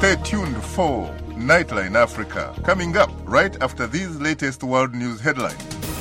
Stay tuned for Nightline Africa, coming up right after these latest world news headlines.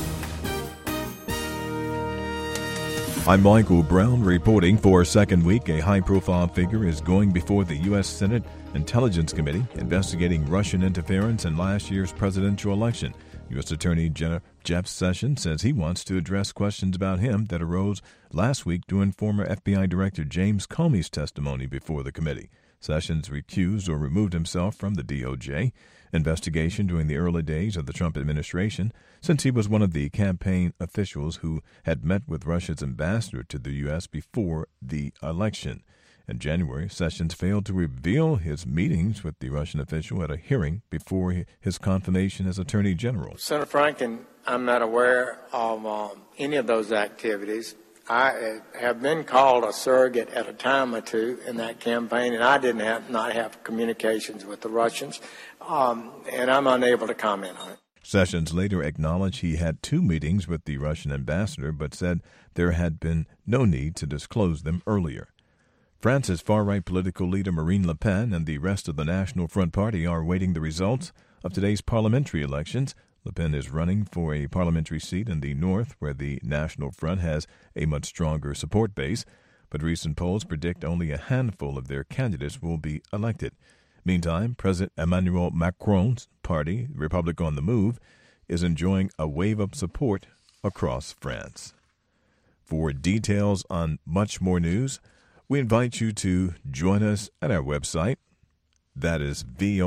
I'm Michael Brown reporting for a second week. A high-profile figure is going before the U.S. Senate Intelligence Committee investigating Russian interference in last year's presidential election. U.S. Attorney Jeff Sessions says he wants to address questions about him that arose last week during former FBI Director James Comey's testimony before the committee. Sessions recused or removed himself from the DOJ investigation during the early days of the Trump administration, since he was one of the campaign officials who had met with Russia's ambassador to the U.S. before the election. In January, Sessions failed to reveal his meetings with the Russian official at a hearing before his confirmation as Attorney General. Senator Franken, I'm not aware of any of those activities. I have been called a surrogate at a time or two in that campaign, and I did not have communications with the Russians, and I'm unable to comment on it. Sessions later acknowledged he had 2 meetings with the Russian ambassador, but said there had been no need to disclose them earlier. France's far-right political leader Marine Le Pen and the rest of the National Front Party are awaiting the results of today's parliamentary elections. Le Pen is running for a parliamentary seat in the north, where the National Front has a much stronger support base, but recent polls predict only a handful of their candidates will be elected. Meantime, President Emmanuel Macron's party, Republic on the Move, is enjoying a wave of support across France. For details on much more news, we invite you to join us at our website. That is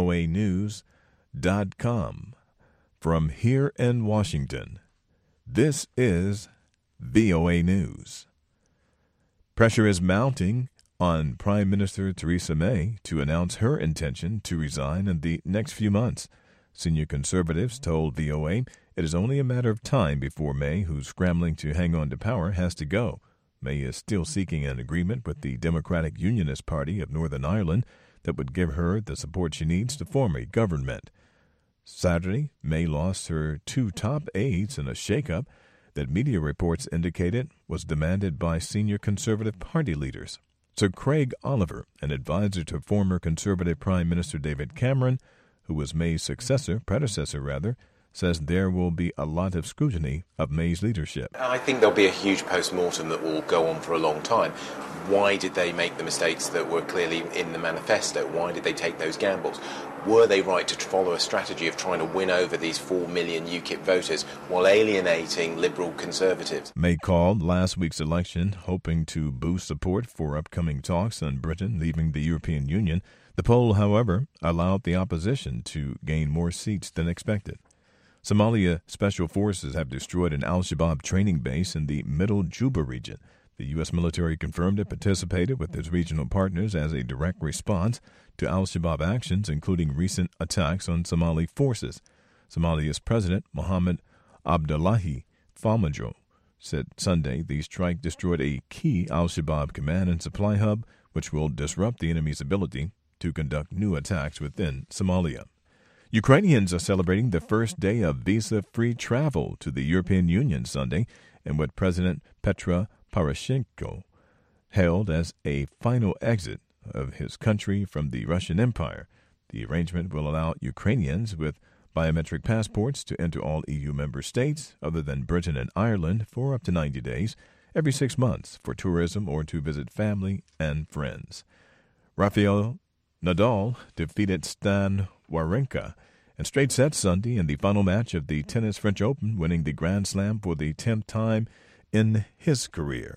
voanews.com. From here in Washington, this is VOA News. Pressure is mounting on Prime Minister Theresa May to announce her intention to resign in the next few months. Senior conservatives told VOA it is only a matter of time before May, who's scrambling to hang on to power, has to go. May is still seeking an agreement with the Democratic Unionist Party of Northern Ireland that would give her the support she needs to form a government. Saturday, May lost her 2 top aides in a shakeup that media reports indicated was demanded by senior Conservative Party leaders. Sir Craig Oliver, an advisor to former Conservative Prime Minister David Cameron, who was May's predecessor, says there will be a lot of scrutiny of May's leadership. I think there'll be a huge post-mortem that will go on for a long time. Why did they make the mistakes that were clearly in the manifesto? Why did they take those gambles? Were they right to follow a strategy of trying to win over these 4 million UKIP voters while alienating Liberal Conservatives? May called last week's election hoping to boost support for upcoming talks on Britain leaving the European Union. The poll, however, allowed the opposition to gain more seats than expected. Somalia Special Forces have destroyed an al-Shabaab training base in the Middle Juba region. The U.S. military confirmed it participated with its regional partners as a direct response to al-Shabaab actions, including recent attacks on Somali forces. Somalia's President Mohamed Abdullahi Farmajo said Sunday the strike destroyed a key al-Shabaab command and supply hub, which will disrupt the enemy's ability to conduct new attacks within Somalia. Ukrainians are celebrating the first day of visa-free travel to the European Union Sunday, in what President Petro Poroshenko hailed as a final exit of his country from the Russian Empire. The arrangement will allow Ukrainians with biometric passports to enter all EU member states other than Britain and Ireland for up to 90 days, every 6 months, for tourism or to visit family and friends. Rafael Nadal defeated Stan Wawrinka in straight sets Sunday in the final match of the Tennis French Open, winning the Grand Slam for the 10th time in his career.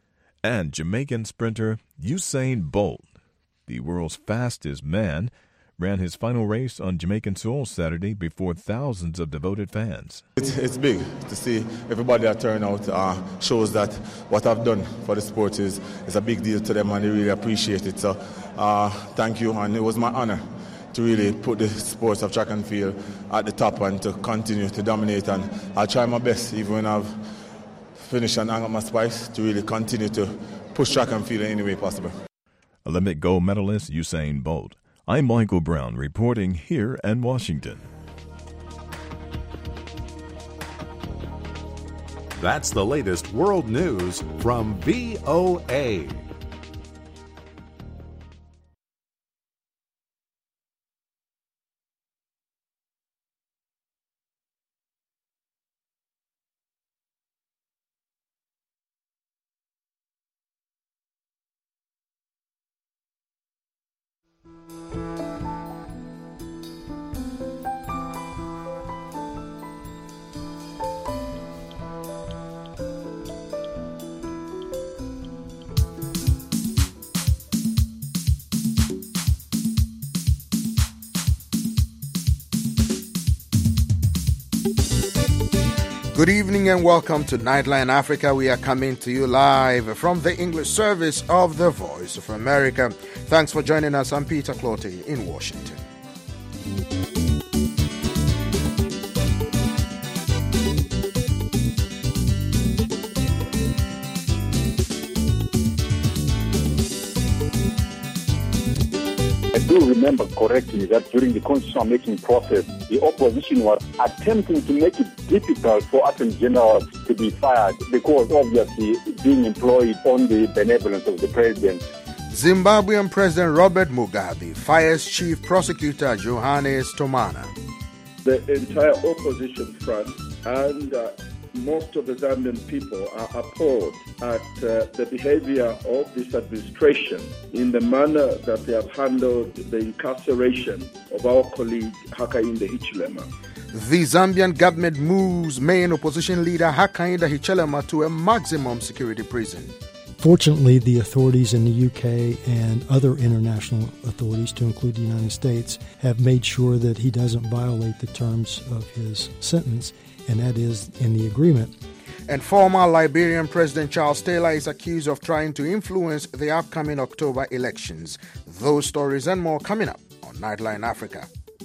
And Jamaican sprinter Usain Bolt, the world's fastest man, ran his final race on Jamaican soil Saturday before thousands of devoted fans. It's big to see everybody that turn out. Shows that what I've done for the sport is a big deal to them, and they really appreciate it. So thank you, and it was my honor to really put the sports of track and field at the top and to continue to dominate. And I'll try my best, even when I've finished and hung up my spice, to really continue to push track and field in any way possible. Olympic gold medalist Usain Bolt. I'm Michael Brown reporting here in Washington. That's the latest world news from VOA. Good evening and welcome to Nightline Africa. We are coming to you live from the English service of the Voice of America. Thanks for joining us. I'm Peter Clotty in Washington. I do remember correctly that during the constitution making process, the opposition was attempting to make it difficult for attorney generals to be fired because obviously being employed on the benevolence of the president. Zimbabwean President Robert Mugabe fires Chief Prosecutor Johannes Tomana. The entire opposition front and most of the Zambian people are appalled at the behavior of this administration in the manner that they have handled the incarceration of our colleague Hakainde Hichilema. The Zambian government moves main opposition leader Hakainde Hichilema to a maximum security prison. Fortunately, the authorities in the UK and other international authorities, to include the United States, have made sure that he doesn't violate the terms of his sentence, and that is in the agreement. And former Liberian President Charles Taylor is accused of trying to influence the upcoming October elections. Those stories and more coming up on Nightline Africa.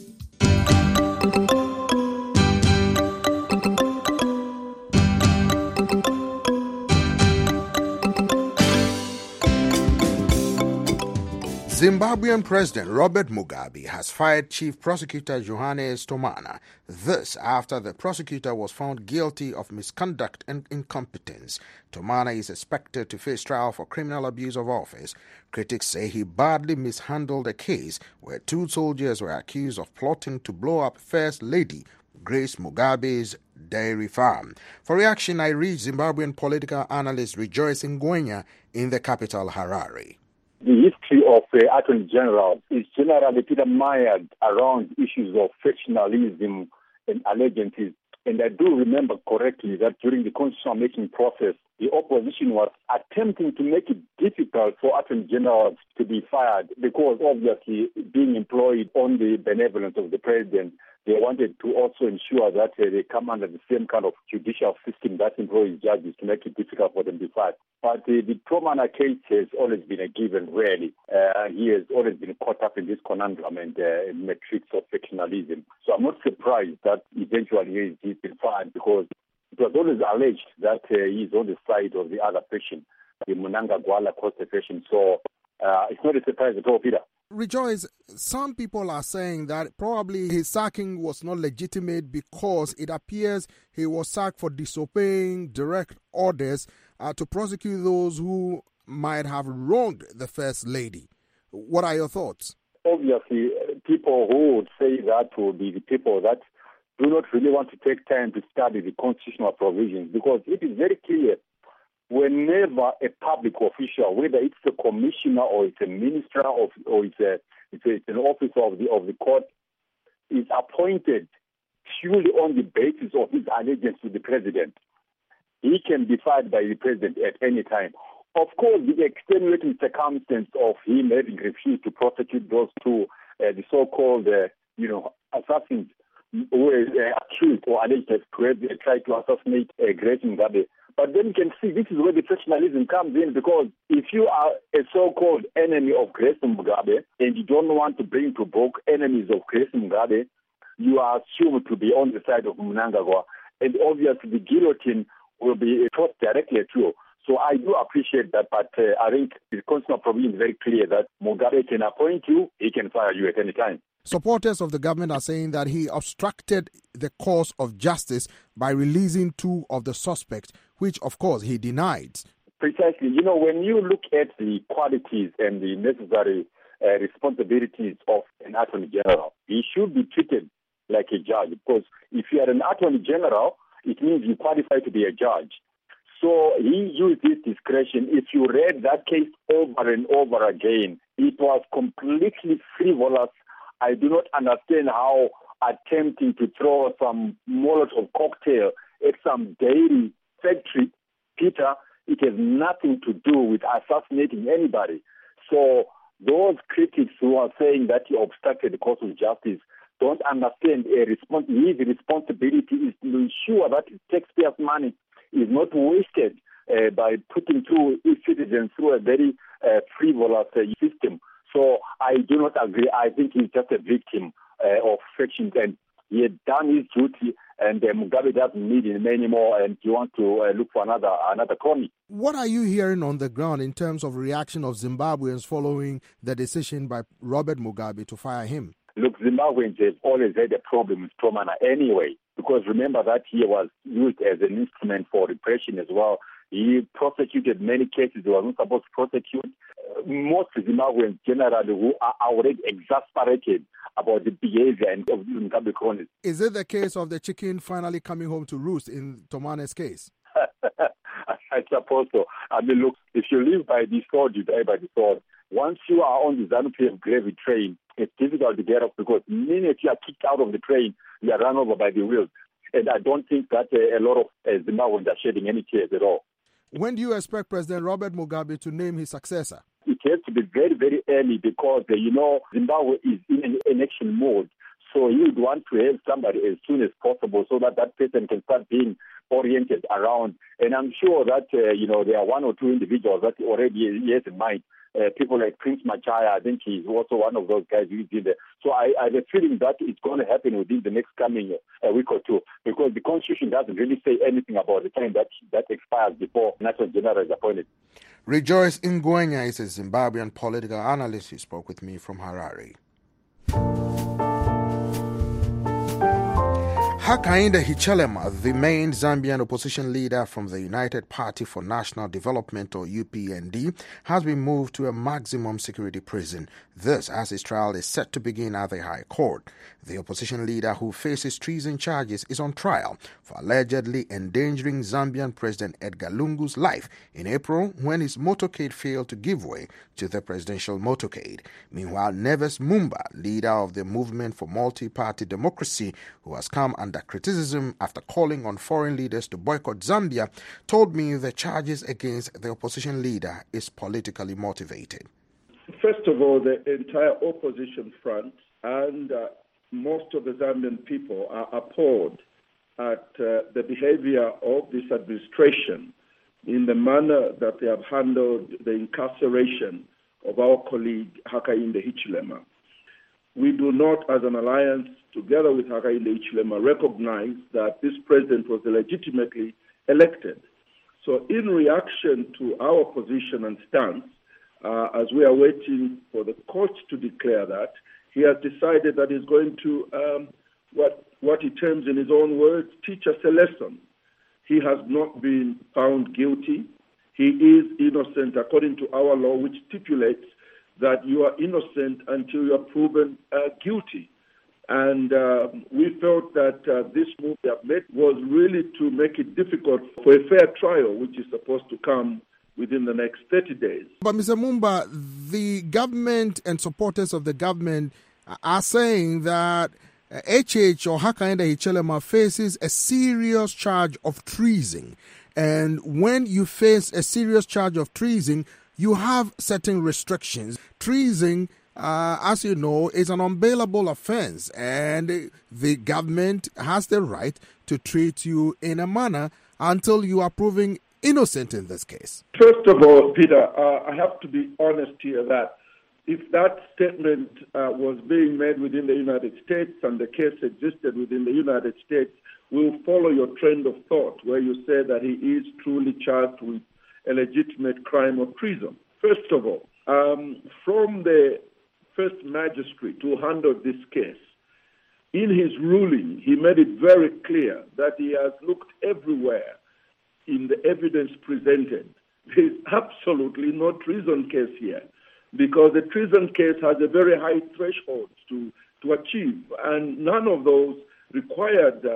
Zimbabwean President Robert Mugabe has fired Chief Prosecutor Johannes Tomana. This after the prosecutor was found guilty of misconduct and incompetence. Tomana is expected to face trial for criminal abuse of office. Critics say he badly mishandled a case where two soldiers were accused of plotting to blow up First Lady Grace Mugabe's dairy farm. For reaction, I reached Zimbabwean political analyst Rejoice Ngwenya in the capital, Harare. The history of Attorney General is generally mired around issues of factionalism and allegiances. And I do remember correctly that during the constitutional making process, the opposition was attempting to make it difficult for attorney generals to be fired because obviously being employed on the benevolence of the president, they wanted to also ensure that they come under the same kind of judicial system that employs judges to make it difficult for them to be fired. But the Tomana case has always been a given, really. He has always been caught up in this conundrum and matrix of factionalism. So I'm not surprised that eventually he's been fired because it was always alleged that he's on the side of the other faction, the Mnangagwa Costa faction. So it's not a surprise at all, Peter. Rejoice, some people are saying that probably his sacking was not legitimate because it appears he was sacked for disobeying direct orders to prosecute those who might have wronged the First Lady. What are your thoughts? Obviously, people who would say that will be the people that do not really want to take time to study the constitutional provisions because it is very clear whenever a public official, whether it's a commissioner or it's a minister or it's an officer of the court, is appointed purely on the basis of his allegiance to the president, he can be fired by the president at any time. Of course, the extenuating circumstance of him having refused to prosecute those two, the so-called, assassins who were accused or alleged to have tried to assassinate Grace Mugabe. But then you can see this is where the factionalism comes in because if you are a so-called enemy of Grace Mugabe and you don't want to bring to book enemies of Grace Mugabe, you are assumed to be on the side of Mnangagwa. And obviously the guillotine will be tossed directly at you. So I do appreciate that, but I think the constitutional provision is very clear that Mugabe can appoint you, he can fire you at any time. Supporters of the government are saying that he obstructed the course of justice by releasing two of the suspects, which, of course, he denied. Precisely. When you look at the qualities and the necessary responsibilities of an attorney general, he should be treated like a judge because if you are an attorney general, it means you qualify to be a judge. So he used his discretion. If you read that case over and over again, it was completely frivolous. I do not understand how attempting to throw some Molotov cocktail at some dairy factory, Peter, it has nothing to do with assassinating anybody. So those critics who are saying that he obstructed the course of justice, don't understand his responsibility is to ensure that taxpayers' money is not wasted by putting through citizens through a very frivolous system. So I do not agree. I think he's just a victim of factions, and he had done his duty, and Mugabe doesn't need him anymore, and he wants to look for another crony. What are you hearing on the ground in terms of reaction of Zimbabweans following the decision by Robert Mugabe to fire him? Look, Zimbabweans have always had a problem with Tomana anyway, because remember that he was used as an instrument for repression as well. He prosecuted many cases he was not supposed to prosecute. Most Zimbabweans generally who are already exasperated about the behavior of these Mugabe cronies. Is it the case of the chicken finally coming home to roost in Tomana's case? I suppose so. I mean, look, if you live by the sword, you die by the sword. Once you are on the ZANU-PF gravy train, it's difficult to get off because the minute you are kicked out of the train, you are run over by the wheels. And I don't think that a lot of Zimbabweans are shedding any tears at all. When do you expect President Robert Mugabe to name his successor? It has to be very, very early because, Zimbabwe is in an election mode. So he would want to have somebody as soon as possible so that that person can start being oriented around. And I'm sure that, there are one or two individuals that already he has in mind. People like Prince Machaya, I think he's also one of those guys who's in there. So I have a feeling that it's going to happen within the next coming week or two, because the Constitution doesn't really say anything about the time that expires before National General is appointed. Rejoice Ngwenya is a Zimbabwean political analyst who spoke with me from Harare. Hakainde Hichilema, the main Zambian opposition leader from the United Party for National Development, or UPND, has been moved to a maximum security prison. This as his trial is set to begin at the High Court. The opposition leader, who faces treason charges, is on trial for allegedly endangering Zambian President Edgar Lungu's life in April when his motorcade failed to give way to the presidential motorcade. Meanwhile, Neves Mumba, leader of the Movement for Multi-Party Democracy, who has come under criticism after calling on foreign leaders to boycott Zambia, told me the charges against the opposition leader is politically motivated. First of all, the entire opposition front and most of the Zambian people are appalled at the behavior of this administration in the manner that they have handled the incarceration of our colleague Hakainde Hichilema. We do not, as an alliance, together with Hakainde Hichilema, recognize that this president was legitimately elected. So in reaction to our position and stance, as we are waiting for the court to declare that, he has decided that he's going to, what he terms in his own words, teach us a lesson. He has not been found guilty. He is innocent according to our law, which stipulates that you are innocent until you are proven guilty. And we felt that this move they have made was really to make it difficult for a fair trial, which is supposed to come within the next 30 days. But Mr. Mumba, the government and supporters of the government are saying that HH or Hakainde Hichilema faces a serious charge of treason. And when you face a serious charge of treason, you have certain restrictions. Treason, as you know, is an unbailable offense, and the government has the right to treat you in a manner until you are proven innocent in this case. First of all, Peter, I have to be honest here that if that statement was being made within the United States and the case existed within the United States, we'll follow your trend of thought where you say that he is truly charged with a legitimate crime of treason. First of all, from the first magistrate who handled this case, in his ruling, he made it very clear that he has looked everywhere in the evidence presented. There is absolutely no treason case here, because the treason case has a very high threshold to achieve, and none of those required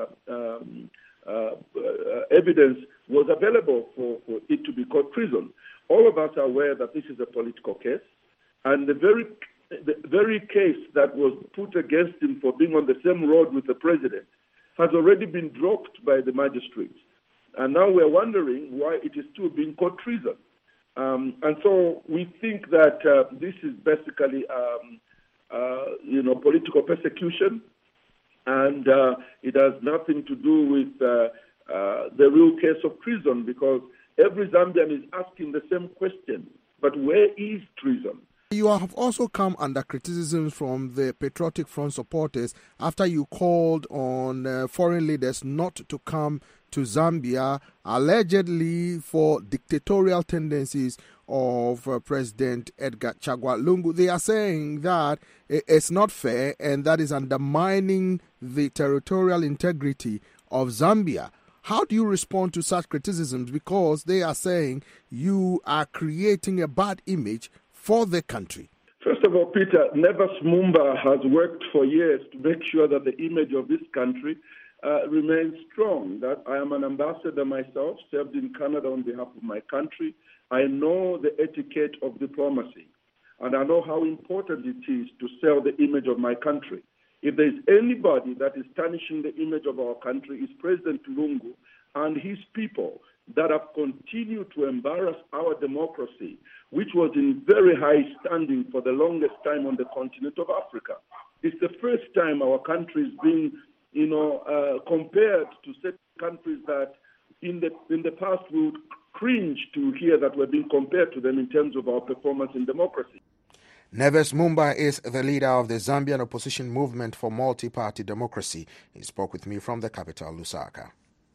evidence was available for it to be called treason. All of us are aware that this is a political case, and the very case that was put against him for being on the same road with the president has already been dropped by the magistrates. And now we're wondering why it is still being called treason. And so we think that this is basically, political persecution And it has nothing to do with the real case of treason, because every Zambian is asking the same question. But where is treason? You have also come under criticism from the Patriotic Front supporters after you called on foreign leaders not to come to Zambia, allegedly for dictatorial tendencies of President Edgar Chagwa Lungu. They are saying that it's not fair and that is undermining the territorial integrity of Zambia. How do you respond to such criticisms? Because they are saying you are creating a bad image for the country. First of all, Peter, Neves Mumba has worked for years to make sure that the image of this country remains strong. That I am an ambassador myself, served in Canada on behalf of my country. I know the etiquette of diplomacy, and I know how important it is to sell the image of my country. If there is anybody that is tarnishing the image of our country, it's President Lungu and his people that have continued to embarrass our democracy, which was in very high standing for the longest time on the continent of Africa. It's the first time our country is being, compared to certain countries that in the past we would cringe to hear that we're being compared to them in terms of our performance in democracy. Neves Mumba is the leader of the Zambian opposition movement for multi-party democracy. He spoke with me from the capital, Lusaka.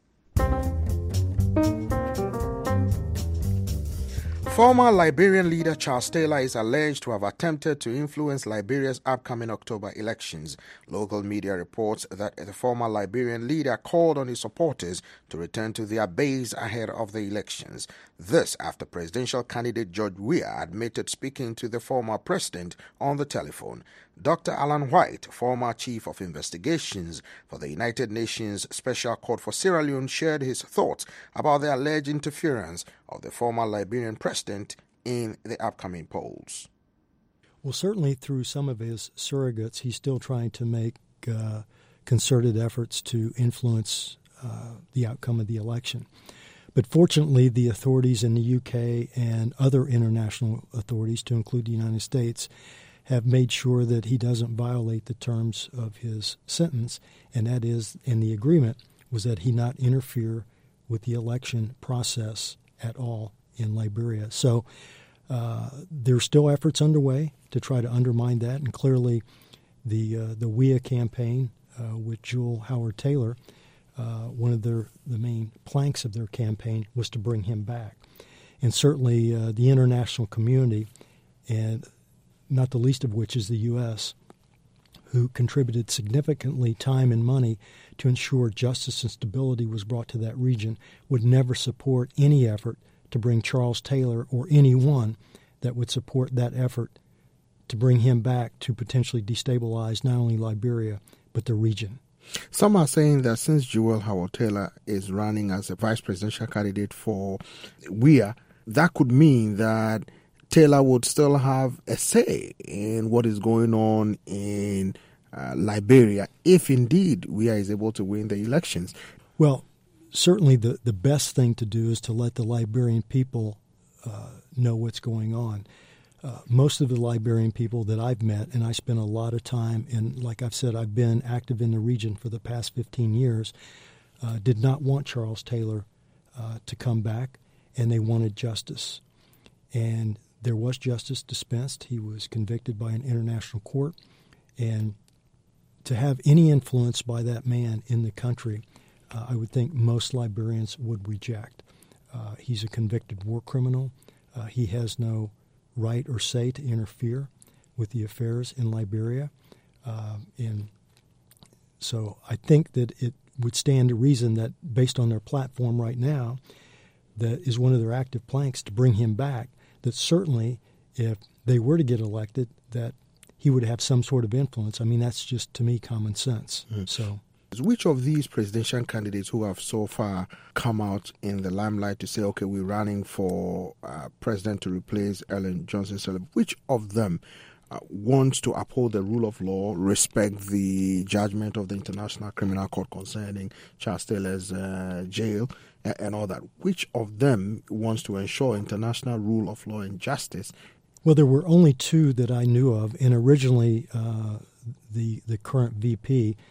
Former Liberian leader Charles Taylor is alleged to have attempted to influence Liberia's upcoming October elections. Local media reports that the former Liberian leader called on his supporters to return to their base ahead of the elections. This after presidential candidate George Weah admitted speaking to the former president on the telephone. Dr. Alan White, former chief of investigations for the United Nations Special Court for Sierra Leone, shared his thoughts about the alleged interference of the former Liberian president in the upcoming polls. Well, certainly through some of his surrogates, he's still trying to make concerted efforts to influence the outcome of the election. But fortunately, the authorities in the UK and other international authorities, to include the United States, have made sure that he doesn't violate the terms of his sentence, and that is, in the agreement, was that he not interfere with the election process at all in Liberia. So there's still efforts underway to try to undermine that, and clearly the Weah campaign with Jewel Howard Taylor, one of the main planks of their campaign was to bring him back. And certainly the international community, and not the least of which is the U.S., who contributed significantly time and money to ensure justice and stability was brought to that region, would never support any effort to bring Charles Taylor or anyone that would support that effort to bring him back to potentially destabilize not only Liberia, but the region. Some are saying that since Jewel Howard Taylor is running as a vice presidential candidate for Weah, that could mean that Taylor would still have a say in what is going on in Liberia if indeed Weah is able to win the elections. Well, certainly the best thing to do is to let the Liberian people know what's going on. Most of the Liberian people that I've met, and I spent a lot of time, and like I've said, I've been active in the region for the past 15 years, did not want Charles Taylor to come back, and they wanted justice. And there was justice dispensed. He was convicted by an international court. And to have any influence by that man in the country, I would think most Liberians would reject. He's a convicted war criminal. He has no right or say to interfere with the affairs in Liberia. And so I think that it would stand to reason that based on their platform right now, that is one of their active planks to bring him back, that certainly if they were to get elected, that he would have some sort of influence. I mean, that's just, to me, common sense. So, which of these presidential candidates who have so far come out in the limelight to say, okay, we're running for president to replace Ellen Johnson Sirleaf, which of them wants to uphold the rule of law, respect the judgment of the International Criminal Court concerning Charles Taylor's jail and all that? Which of them wants to ensure international rule of law and justice? Well, there were only two that I knew of, and originally the current VP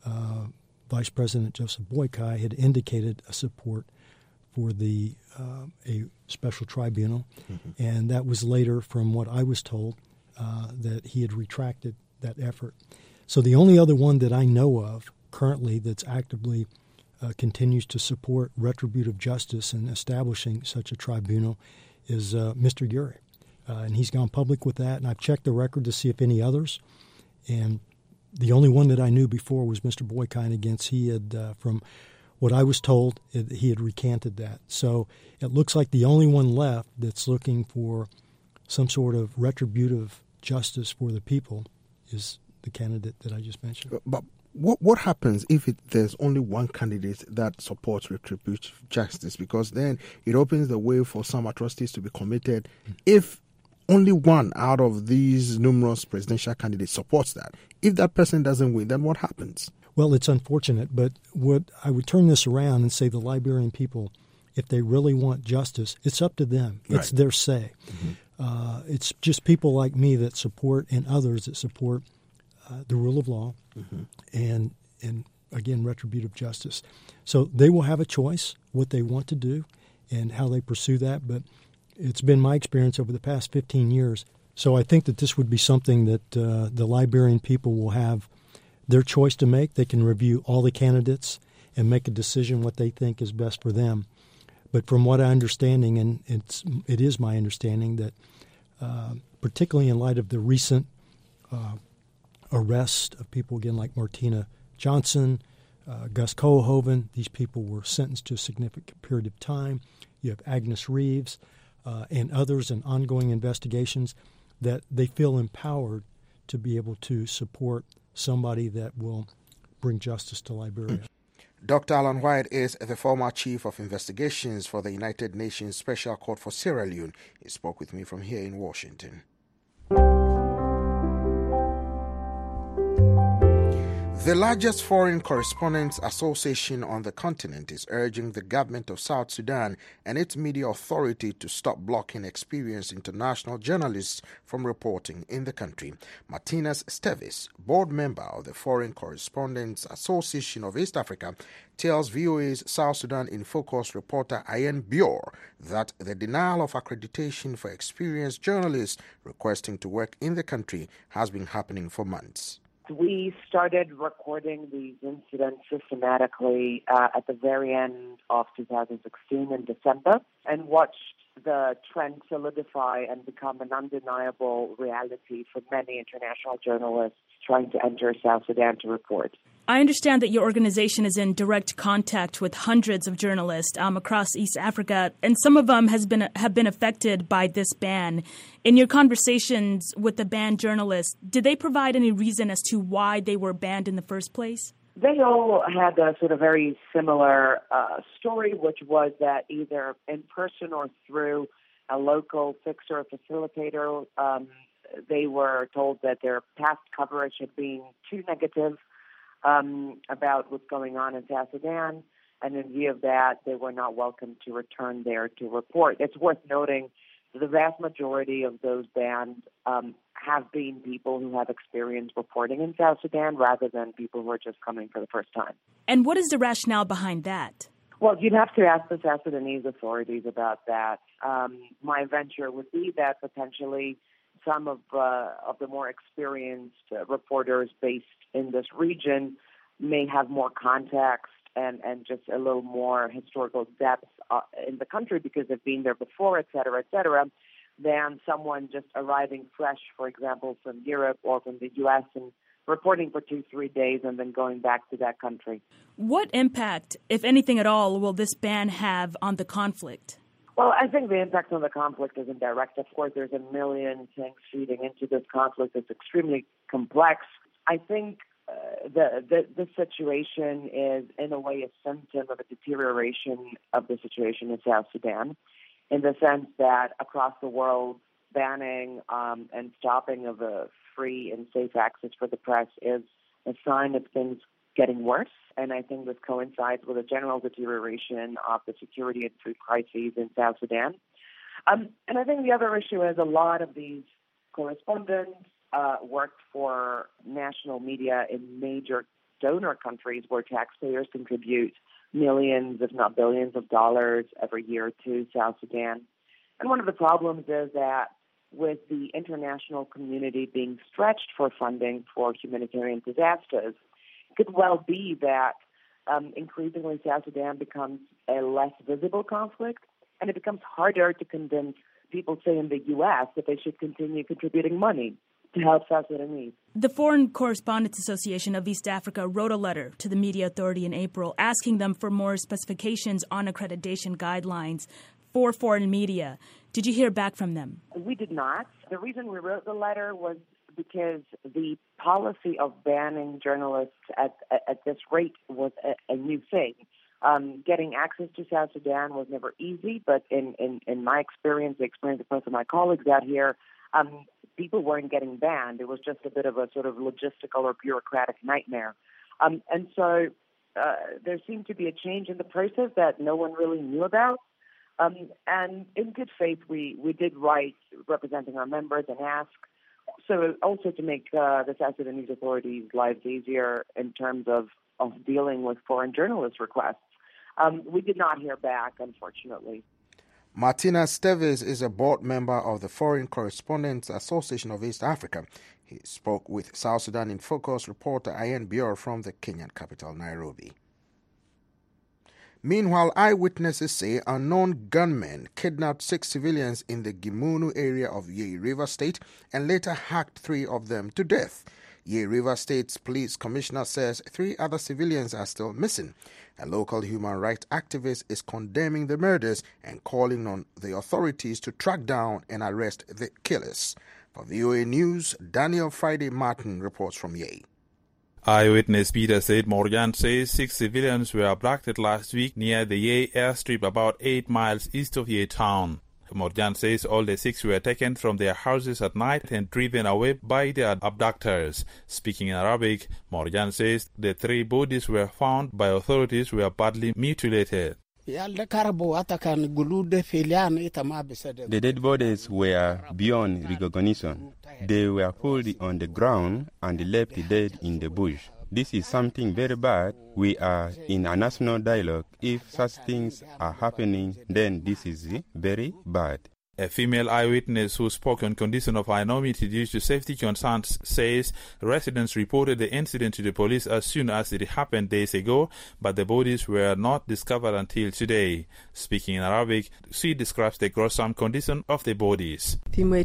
Vice President Joseph Boykai had indicated a support for a special tribunal, and that was later, from what I was told, that he had retracted that effort. So the only other one that I know of currently that's actively continues to support retributive justice and establishing such a tribunal is Mr. Uri. And he's gone public with that, and I've checked the record to see if any others. And the only one that I knew before was Mr. Boykai, and against he had, from what I was told, he had recanted that. So it looks like the only one left that's looking for some sort of retributive justice for the people is the candidate that I just mentioned. But what happens if there's only one candidate that supports retributive justice? Because then it opens the way for some atrocities to be committed. If only one out of these numerous presidential candidates supports that, if that person doesn't win, then what happens? Well, it's unfortunate, but what I would turn this around and say the Liberian people, if they really want justice, it's up to them. It's their say. It's just people like me that support, and others that support the rule of law and again, retributive justice. So they will have a choice what they want to do and how they pursue that, but it's been my experience over the past 15 years. So I think that this would be something that the Liberian people will have their choice to make. They can review all the candidates and make a decision what they think is best for them. But from what I'm understanding, and it is my understanding that particularly in light of the recent arrest of people, again, like Martina Johnson, Gus Kohoven, these people were sentenced to a significant period of time. You have Agnes Reeves and others in ongoing investigations, that they feel empowered to be able to support somebody that will bring justice to Liberia. Dr. Alan White is the former chief of investigations for the United Nations Special Court for Sierra Leone. He spoke with me from here in Washington. The largest foreign correspondents association on the continent is urging the government of South Sudan and its media authority to stop blocking experienced international journalists from reporting in the country. Martinez Esteves, board member of the Foreign Correspondents Association of East Africa, tells VOA's South Sudan in Focus reporter Ayen Bior that the denial of accreditation for experienced journalists requesting to work in the country has been happening for months. We started recording these incidents systematically at the very end of 2016 in December, and watched the trend solidify and become an undeniable reality for many international journalists trying to enter South Sudan to report. I understand that your organization is in direct contact with hundreds of journalists across East Africa, and some of them have been affected by this ban. In your conversations with the banned journalists, did they provide any reason as to why they were banned in the first place? They all had a sort of very similar story, which was that either in person or through a local fixer or facilitator, they were told that their past coverage had been too negative about what's going on in South Sudan, and in view of that, they were not welcome to return there to report. It's worth noting that the vast majority of those banned have been people who have experience reporting in South Sudan rather than people who are just coming for the first time. And what is the rationale behind that? Well, you'd have to ask the South Sudanese authorities about that. My venture would be that potentially some of the more experienced reporters based in this region may have more context and just a little more historical depth in the country because they've been there before, et cetera, than someone just arriving fresh, for example, from Europe or from the U.S. and reporting for 2-3 days and then going back to that country. What impact, if anything at all, will this ban have on the conflict? Well, I think the impact on the conflict is indirect. Of course, there's a million things feeding into this conflict. It's extremely complex. I think the situation is, in a way, a symptom of a deterioration of the situation in South Sudan, in the sense that across the world, banning and stopping of a free and safe access for the press is a sign of things getting worse. And I think this coincides with a general deterioration of the security and food crises in South Sudan. And I think the other issue is a lot of these correspondents worked for national media in major donor countries where taxpayers contribute millions, if not billions of dollars every year to South Sudan. And one of the problems is that with the international community being stretched for funding for humanitarian disasters, it could well be that increasingly South Sudan becomes a less visible conflict, and it becomes harder to convince people, say in the U.S., that they should continue contributing money to help South Sudanese. The Foreign Correspondents Association of East Africa wrote a letter to the Media Authority in April asking them for more specifications on accreditation guidelines for foreign media. Did you hear back from them? We did not. The reason we wrote the letter was because the policy of banning journalists at this rate was a new thing. Getting access to South Sudan was never easy, but in my experience, the experience of most of my colleagues out here, people weren't getting banned. It was just a bit of a sort of logistical or bureaucratic nightmare. And so there seemed to be a change in the process that no one really knew about. And in good faith, we did write representing our members and ask, so also to make the South Sudanese authorities' lives easier in terms of dealing with foreign journalist requests. We did not hear back, unfortunately. Martina Steves is a board member of the Foreign Correspondents Association of East Africa. He spoke with South Sudan in Focus reporter Ayen Bior from the Kenyan capital, Nairobi. Meanwhile, eyewitnesses say unknown gunmen kidnapped 6 civilians in the Gimunu area of Yei River State and later hacked 3 of them to death. Yei River State's police commissioner says 3 other civilians are still missing. A local human rights activist is condemning the murders and calling on the authorities to track down and arrest the killers. For VOA News, Daniel Friday Martin reports from Yei. Eyewitness Peter said Morgan says 6 civilians were abducted last week near the Yei airstrip about 8 miles east of Yei town. Morgan says all the 6 were taken from their houses at night and driven away by their abductors. Speaking in Arabic, Morgan says the 3 bodies were found by authorities were badly mutilated. The dead bodies were beyond recognition. They were pulled on the ground and left dead in the bush. This is something very bad. We are in a national dialogue. If such things are happening, then this is very bad. A female eyewitness who spoke on condition of anonymity due to safety concerns says residents reported the incident to the police as soon as it happened days ago, but the bodies were not discovered until today. Speaking in Arabic, she describes the gruesome condition of the bodies.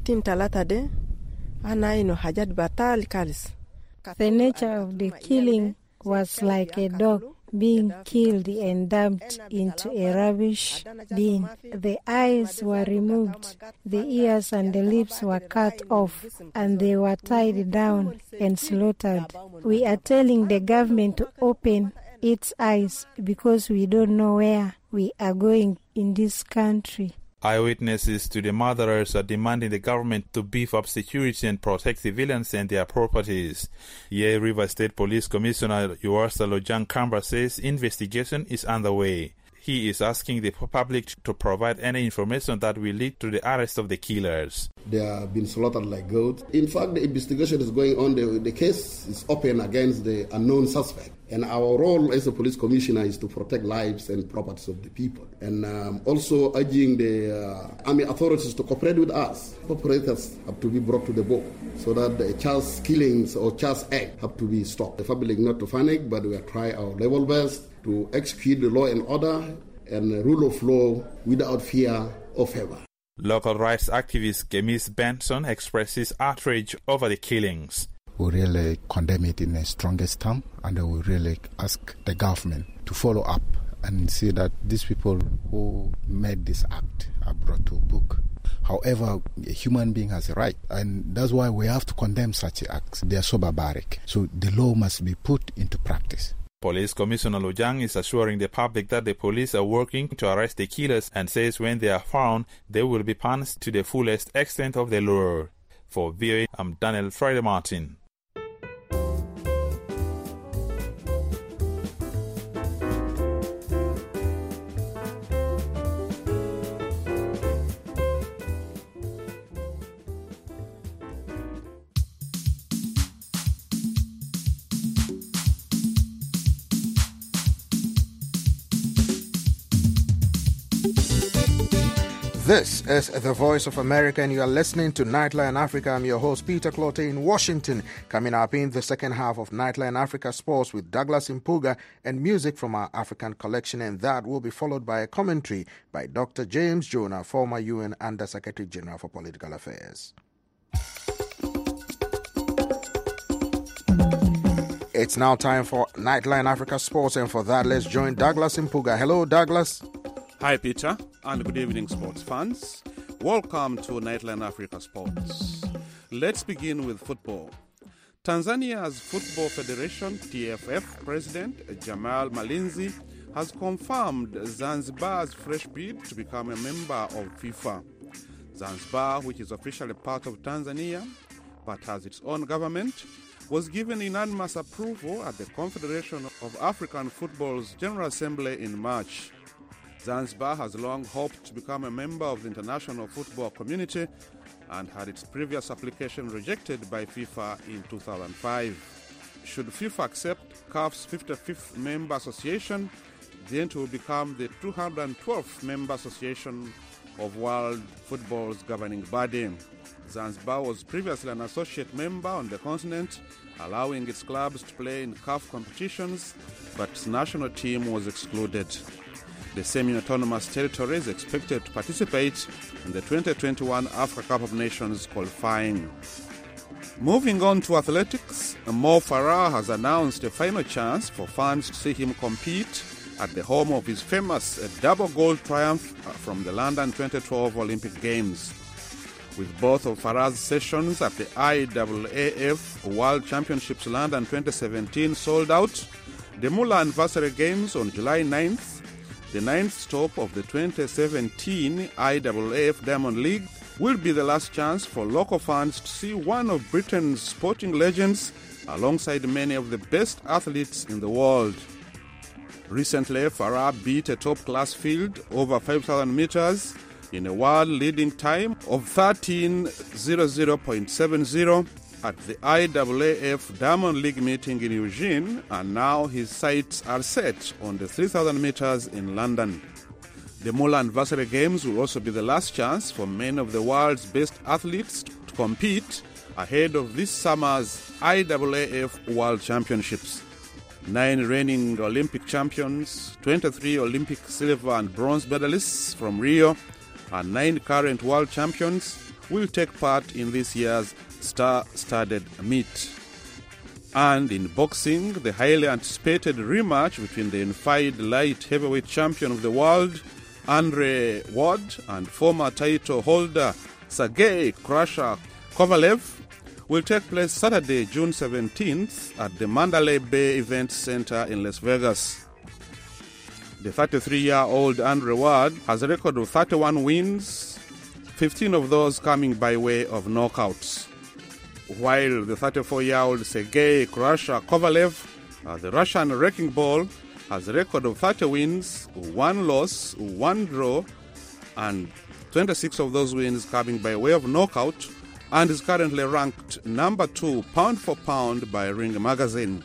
The nature of the killing was like a dog being killed and dumped into a rubbish bin. The eyes were removed, the ears and the lips were cut off, and they were tied down and slaughtered. We are telling the government to open its eyes because we don't know where we are going in this country. Eyewitnesses to the murderers are demanding the government to beef up security and protect civilians and their properties. Yei River State Police Commissioner Yuarsa Lojang Kamba says investigation is underway. He is asking the public to provide any information that will lead to the arrest of the killers. They have been slaughtered like goats. In fact, the investigation is going on. The case is open against the unknown suspect. And our role as a police commissioner is to protect lives and properties of the people. And also urging the army authorities to cooperate with us. Operators have to be brought to the book so that the child killings or child act have to be stopped. The public not to panic, but we will try our level best to execute the law and order and the rule of law without fear or favor. Local rights activist Gemis Benson expresses outrage over the killings. We really condemn it in the strongest term, and we really ask the government to follow up and see that these people who made this act are brought to book. However, a human being has a right, and that's why we have to condemn such acts. They are so barbaric. So the law must be put into practice. Police Commissioner Lojang is assuring the public that the police are working to arrest the killers and says when they are found, they will be punished to the fullest extent of the law. For VOA, I'm Daniel Friday Martin. This is the Voice of America, and you are listening to Nightline Africa. I'm your host, Peter Clote in Washington. Coming up in the second half of Nightline Africa Sports with Douglas Impuga and music from our African collection, and that will be followed by a commentary by Dr. James Jonah, former UN Under-Secretary General for Political Affairs. It's now time for Nightline Africa Sports, and for that, let's join Douglas Impuga. Hello, Douglas. Hi, Peter, and good evening, sports fans. Welcome to Nightline Africa Sports. Let's begin with football. Tanzania's Football Federation, TFF, President Jamal Malinzi has confirmed Zanzibar's fresh bid to become a member of FIFA. Zanzibar, which is officially part of Tanzania but has its own government, was given unanimous approval at the Confederation of African Football's General Assembly in March. Zanzibar has long hoped to become a member of the international football community and had its previous application rejected by FIFA in 2005. Should FIFA accept CAF's 55th member association, then it will become the 212th member association of world football's governing body. Zanzibar was previously an associate member on the continent, allowing its clubs to play in CAF competitions, but its national team was excluded. The semi-autonomous territory is expected to participate in the 2021 Africa Cup of Nations qualifying. Moving on to athletics, Mo Farah has announced a final chance for fans to see him compete at the home of his famous double gold triumph from the London 2012 Olympic Games. With both of Farah's sessions at the IAAF World Championships London 2017 sold out, the Mula Anniversary Games on July 9th, the ninth stop of the 2017 IAAF Diamond League, will be the last chance for local fans to see one of Britain's sporting legends alongside many of the best athletes in the world. Recently, Farah beat a top-class field over 5,000 meters in a world-leading time of 13:00.70 at the IAAF Diamond League meeting in Eugene, and now his sights are set on the 3,000 meters in London. The Mula Anniversary Games will also be the last chance for many of the world's best athletes to compete ahead of this summer's IAAF World Championships. 9 reigning Olympic champions, 23 Olympic silver and bronze medalists from Rio, and 9 current world champions will take part in this year's star-studded meet. And in boxing, the highly anticipated rematch between the unified light heavyweight champion of the world, Andre Ward, and former title holder Sergey "Crusher" Kovalev will take place Saturday, June 17th at the Mandalay Bay Event Center in Las Vegas. The 33-year-old Andre Ward has a record of 31 wins, 15 of those coming by way of knockouts, while the 34-year-old Sergey "Crusher" Kovalev, the Russian wrecking ball, has a record of 30 wins, 1 loss, 1 draw, and 26 of those wins coming by way of knockout, and is currently ranked number 2 pound for pound by Ring Magazine.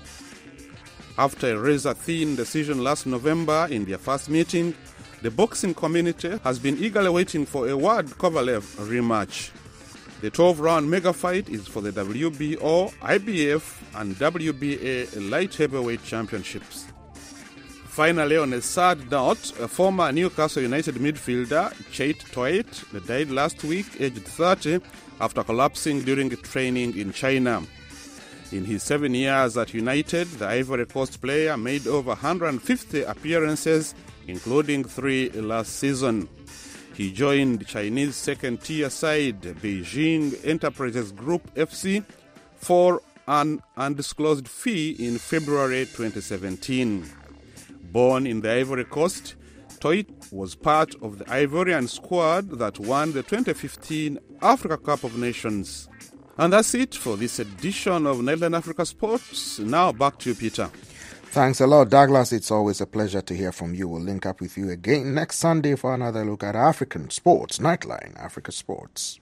After a razor-thin decision last November in their first meeting, the boxing community has been eagerly waiting for a Ward-Kovalev rematch. The 12-round mega fight is for the WBO, IBF, and WBA light heavyweight championships. Finally, on a sad note, a former Newcastle United midfielder, Chait Toit, died last week, aged 30, after collapsing during training in China. In his 7 years at United, the Ivory Coast player made over 150 appearances, including 3 last season. He joined Chinese second-tier side Beijing Enterprises Group FC for an undisclosed fee in February 2017. Born in the Ivory Coast, Toit was part of the Ivorian squad that won the 2015 Africa Cup of Nations. And that's it for this edition of Nightline Africa Sports. Now back to you, Peter. Thanks a lot, Douglas. It's always a pleasure to hear from you. We'll link up with you again next Sunday for another look at African sports. Nightline Africa Sports.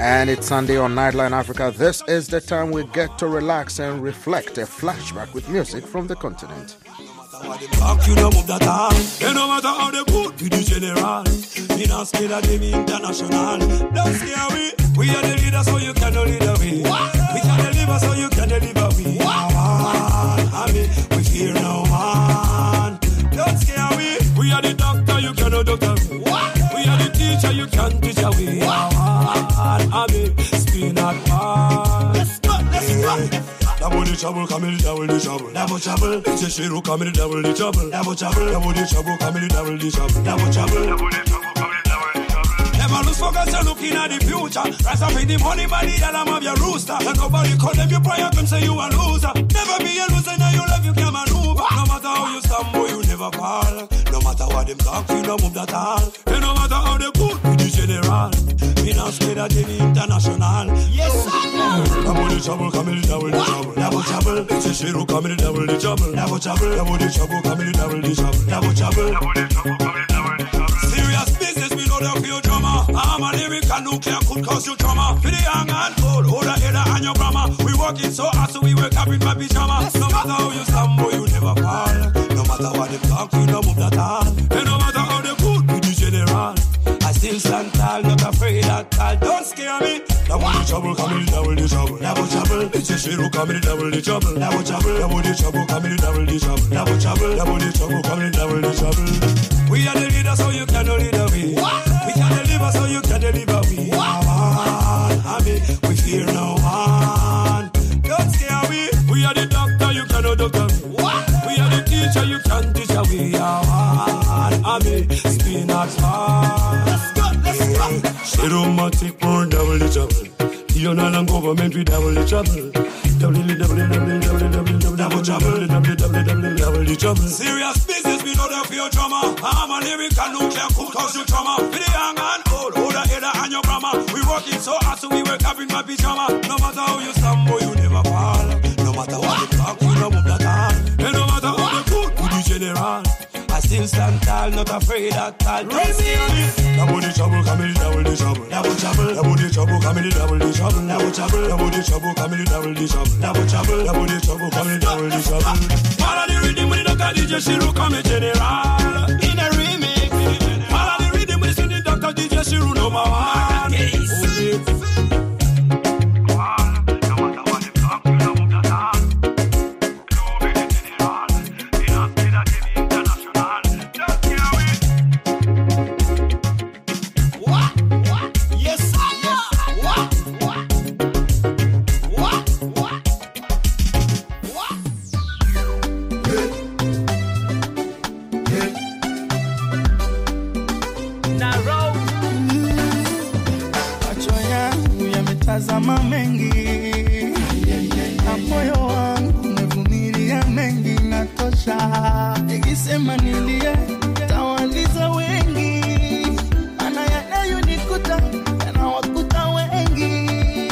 And it's Sunday on Nightline Africa. This is the time we get to relax and reflect. A flashback with music from the continent. You know move that arm. No matter how they put you the general. Me not scared of them international. Don't scare we. We are the leaders, so you cannot lead away. We can deliver, so you can deliver we. I mean, we fear no man. Don't scare we. We are the doctor, you cannot doctor me. We are the teacher, you can't teach away. I mean, spin not hard. Let's go. Double the trouble, coming double the trouble. Double trouble, it's a shiro coming double the trouble. Double trouble, double the trouble, coming double the trouble. Double trouble, double the trouble, coming double the trouble. Never lose focus, you're looking at the future. Rise up with the money, body, the alarm of your rooster. And nobody call them, you pray, can say you a loser. Never be a loser, now you love, you can maneuver. No matter how you stumble, you never fall. No matter what them talk, you don't move that all. And no matter how they put with the general. Me not scared of any international. Yes, sir. Double the trouble, coming double the trouble. Double trouble, it's a shiro coming double the trouble. Double trouble, double the trouble, coming double the trouble. Double trouble, double the trouble, coming double the trouble. Serious business, we know they'll kill drama. I'm a lyrical nuclear could cause you trauma. For the young and old, hold a head and your grandma. We working so hard, so we wake up in my pyjama. No matter how you stumble, you never fall. No matter what they talk, you don't move that all. And no matter how they put with the general. I still stand tall, not afraid at all. Don't scare me. Double the trouble, coming double the trouble. Double trouble, it's a shiro coming double the trouble. Double trouble, double the trouble, coming double the trouble. Double trouble, double the trouble, coming double the trouble. We are the leaders, so you cannot lead away. We can deliver, so you can deliver. We I mean, we fear no one. Don't scare me. We are the doctor, you cannot doctor me. We are the teacher, you can't teach us. We I mean, spin not hard. Let's go. Shiromatic more double the trouble. National and government we double the trouble. Double the trouble. Serious business, we know that for your drama. I'm a lyrical nuclear could cause you trauma. For the young and old, hold a head and your grandma. We working so hard, so we wake up in my pyjama. No matter how you stumble, you never fall. No matter what you talk, you don't move that hand. And no matter how they put you the general. I still stand tall, not afraid at all. Don't see me. Double the trouble, coming double the trouble. Double trouble, double the trouble, coming double the trouble. Double trouble, double the trouble, coming double the trouble. Double trouble, double the trouble, coming double the trouble. Follow the rhythm with the Dr. DJ Shiru, come general. In a remix. Follow the rhythm with the Dr. DJ Shiru, number one. Tazama mengi na moyo wangu umevumilia mengi natosha. Nikisema nilie tawaliza wengi, ana yanayonikuta yanawakuta wengi.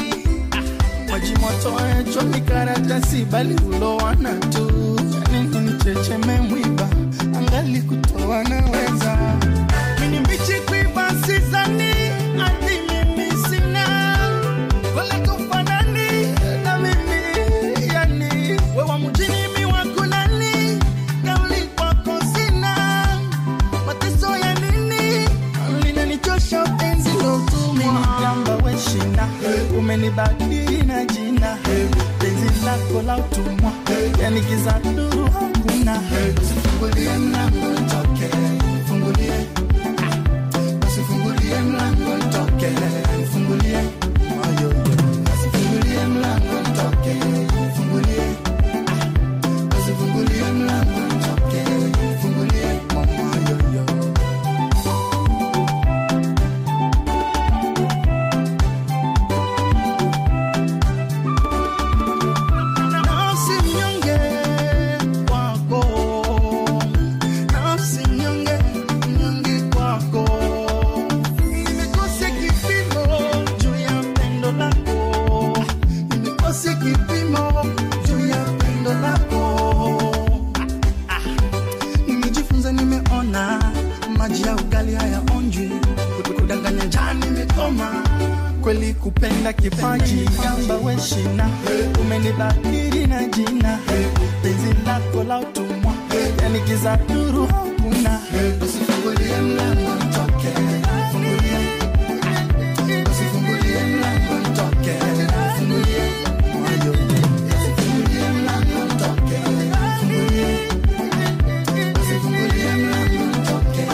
Maji moto choni karatasi bali ulowana tu. Nini nichecheme mwiba angali kutoa naweza. Mini mbichi kuiba sizani ati mimi sina. Wala kufanani na mimi yani. Wewa mjini mi wakulani kauli kwako sina. Mateso ya nini alina nichosha penzi lotu. Mini gamba we shina umenibadili na jina. Penzi lako la utumwa yani giza duru hakuna. Usifungulie mlango nitoke. Fungulie. Usifungulie mlango nitoke. Fungulie. Usifungulie mlango nitoke. Fungulie. Usifungulie mlango nitoke. Fungulie. Mama yo yo. Maji ya ugali haya onjwi. Kudanganya jani mikoma. kweli kupenda kipaji gamba weshina umenibadili na jina penzi lako la utumwa yani giza nuru hakuna usifungulie mlango nitoke usifungulie mlango nitoke usifungulie moyo usifungulie mlango nitoke usifungulie mlango nitoke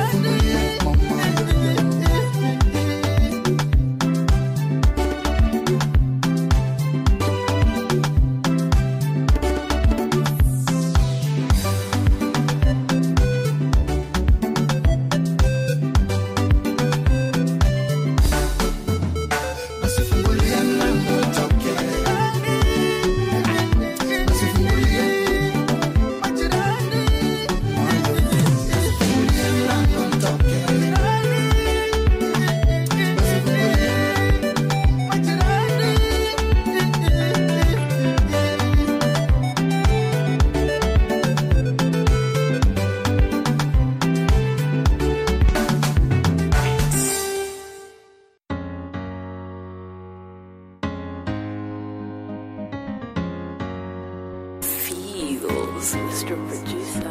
Mr. Producer.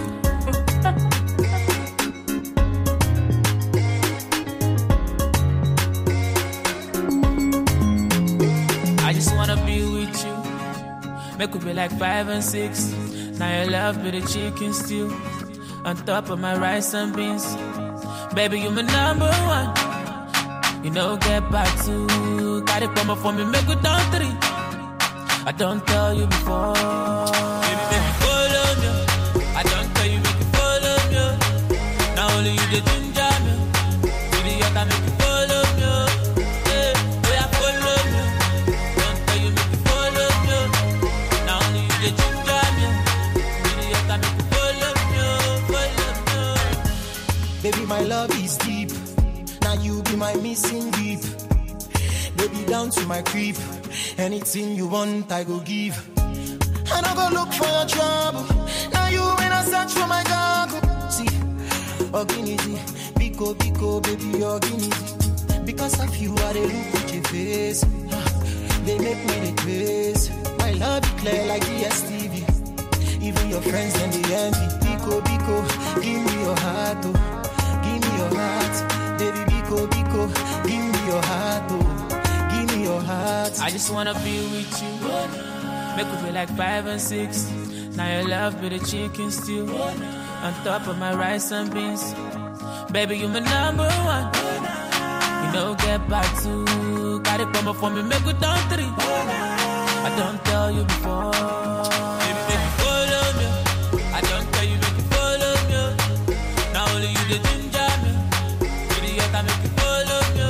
I just wanna be with you. Make we be like 5 and 6. Now your love be the chicken stew on top of my rice and beans. Baby, you my number one. You know, get back to. Got it coming for me, make it down 3. I don't tell you before. Baby, make me follow me. I don't tell you, make you follow me. Now only you the ginger me. Baby, you can make you follow me. Hey, oh yeah, follow me. Don't tell you, make you follow me. Now only you the ginger me. Baby, you can make you follow me. Follow me. Baby, my love is deep. Now you be my missing deep. Baby, down to my creep. Anything you want, I go give. And I go look for your trouble. Now you when I search for my dog. See, Oginity, Biko, Biko, baby, Oginity. Because of you, I they look at your face. They make me the grace. My love is clear like DSTV. Even your friends and the envy. Biko, Biko, give me your heart, oh. Give me your heart. Baby, Biko, Biko, give me your heart, oh. Your heart. I just wanna be with you. Make we be like 5 and 6. Now your love be the chicken stew on top of my rice and beans. Baby, you my number one. You know, get back to. Got it coming for me, make it down 3. I don't tell you before. Baby, make you follow me. I don't tell you, make you follow me. Now only you the ginger me. Baby, you can make you follow me.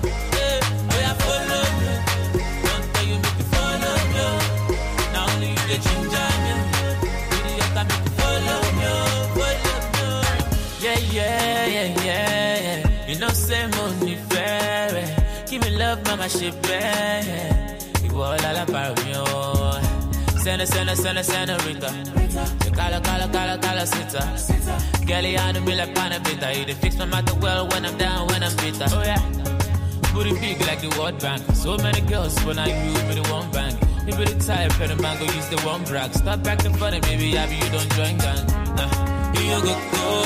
Yeah. You know, say money fair. Give me love, mama, she bear. You all about me. Send Rita. You call, sita. Girlie, I know me like panabita. You fix my matter well when I'm down, when I'm bitter. Oh, yeah. Booty big like the World Bank. So many girls, but now you be the one bang. You be the type, and the mango use the one brag. Stop acting funny, baby, happy you don't join gang. You go,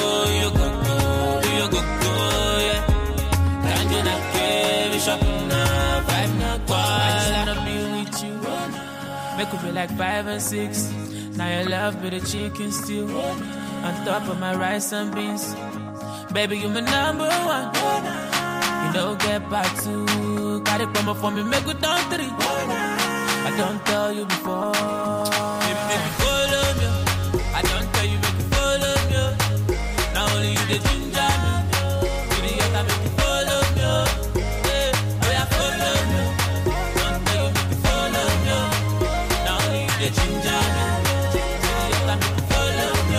yeah. Can't you not care? Shopping now, 5 now, I just wanna be with you. Make we be like 5 and 6. Now your love be the chicken stew on top of my rice and beans. Baby, you my number one. You know, get back to. Got it coming for me, make it down 3. I don't tell you before. Baby, make you follow me. I don't tell you, make you follow me. Now only you the ginger me. Baby, you can make you follow me. Hey, oh yeah, follow me. Don't tell you, make you follow me. Now only you the ginger me. Baby, you can make you follow me.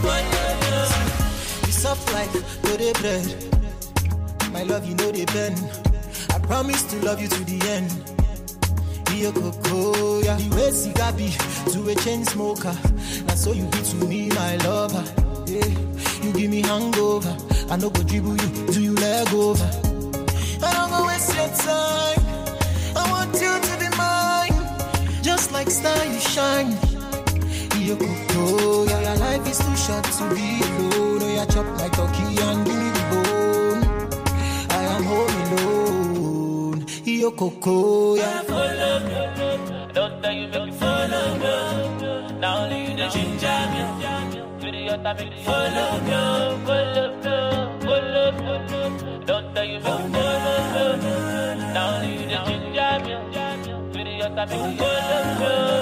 It's soft like the bread. My love, you know they bend. I promise to love you to the end. Your cocoa, yeah. The way cigar be to a chain smoker. That's so you be to me, my lover. Yeah, you give me hangover. I no go dribble you, do you leg over? I don't go waste your time. is too short to be alone. Oh, yeah, chop my turkey and give me the bone. I am home alone. Yo, Coco, yeah. Don't tell you make me fall of you. Now only you the ginger me. Video time make me fall of you. Don't tell you make me fall of you. Now only you the ginger me. Video time make me fall of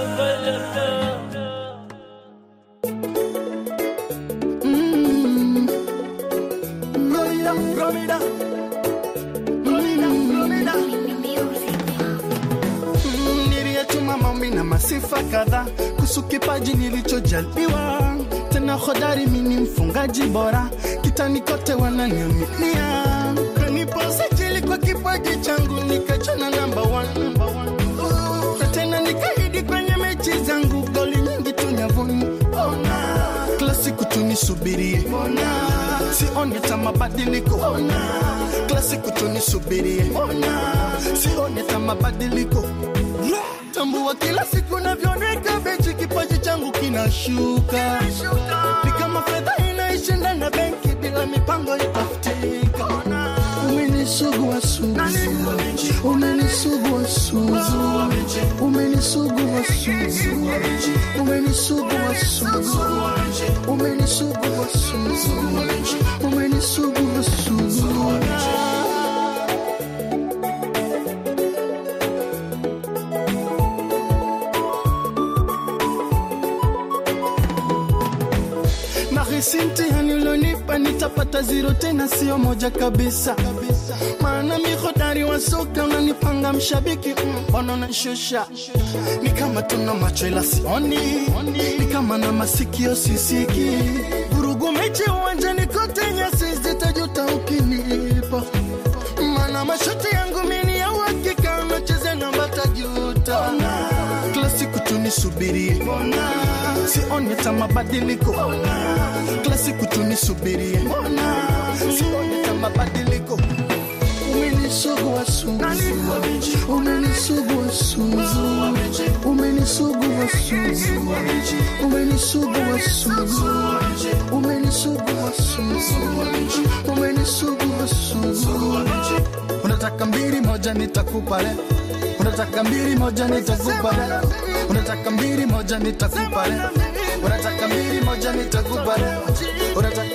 na masifa kadha kuhusu kipaji nilichojaliwa, tena hodari mimi mfungaji bora, kitani kote wananiaminia, kanipa sajili kwa kipaji changu nikachana number one. Tena nikaahidi kwenye mechi zangu goli nyingi tunyavuni, ona klasiku tunisubirie, ona sione hata mabadiliko, ona klasiku tunisubirie, ona sione hata mabadiliko. Tambua kila siku navyoneka bechi kipaji changu kinashuka, ni kama fedha inaishinda na benki bila mipango itafutika. Umenisugua sugu, umenisugua sugu, umenisugua sugu, umenisugua sugu, umenisugua sugu, umenisugua sugu. Sinti hanulonipa nitapata zero tena sio moja kabisa. Maana mihodari wa soka unanipanga mshabiki na shusha. Ni kama tuna macho ila sioni, ni kama na masikio sisiki. Vurugu mechi uwanjani kote nyasi zitajuta ukinipa. Maana mashuti yangu mimi ya uhakika unacheza namba tajuta. Klasiku tunisubirie, sione hata mabadiliko. Klasiku tunisubirie, sione hata mabadiliko. Umenisugua sugu, umenisugua sugu, umenisugua sugu, umenisugua sugu, umenisugua sugu, umenisugua sugu. Unataka mbili moja nitakupa leo, unataka mbili moja nitakupa leo, unataka mbili moja nitakupa leo, unataka mbili moja nitakupa leo, unataka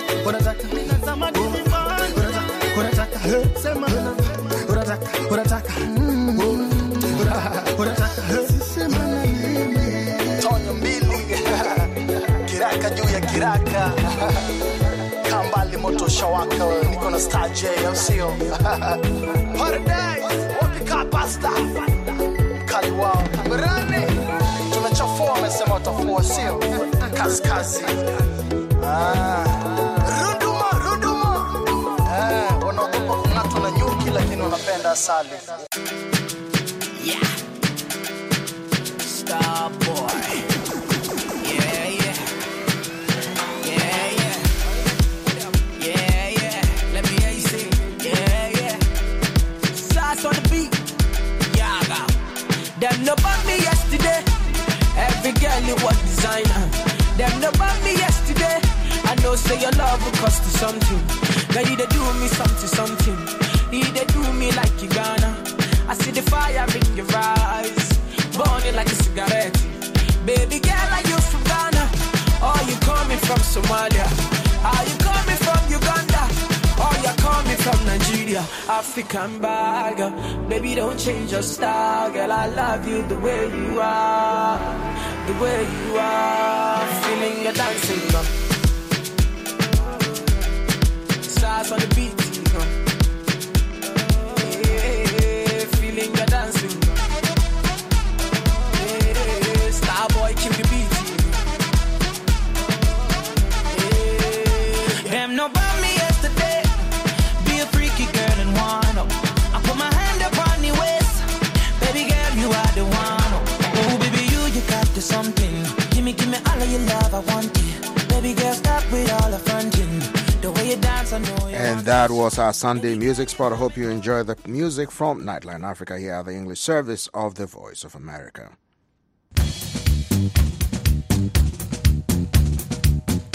sema unataka sema na mimi Tonyo mbili kiraka juu ya kiraka kambali moto shawaka niko na Star J au sio Paradise wapika pasta kali wao barani tunachafua wamesema utafua sio kaskazi ruduma wanaogopa kungatwa na nyuki lakini wanapenda asali. Yeah, Star Boy. Let me hear you sing. Yeah. Sauce on the beat. Yaga. Them no bought me yesterday. Every girl you was designer. Them no bought me yesterday. I know say your love will cost you something. Now you they do me something. You they do me like you gonna. I see the fire in your eyes, burning like a cigarette. Baby girl, are you from Ghana? Or you coming from Somalia? Are you coming from Uganda? Or you coming from Nigeria? African bag, baby don't change your style, girl. I love you the way you are, the way you are. Feeling your dancing, girl. Stars on the beat, yeah, feeling your dancing. Yeah, Star Boy, kill the beat. Yeah. Them no bought me yesterday. Be a freaky girl and wind up. I put my hand up on your waist. Baby girl, you are the one. Oh, baby, you got the something. Give me all of your love, I want it. Baby girl, stop with all the fronting. And that was our Sunday music spot. I hope you enjoy the music from Nightline Africa here at the English service of the Voice of America.